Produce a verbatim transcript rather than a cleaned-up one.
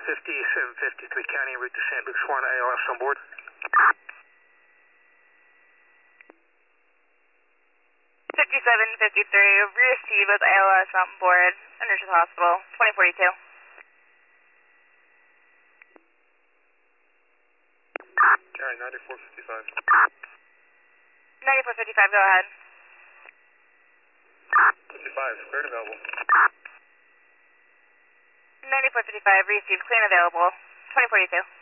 fifty-seven fifty-three County en route to Saint Luke's Warren, A L S on board. fifty-seven fifty-three, receive with A L S on board, Underwood Hospital, twenty forty-two. County ninety-four fifty-five. ninety-four fifty-five, go ahead. fifty-five, cleared available. ninety-four fifty-five, receive, clear and available, twenty forty-two.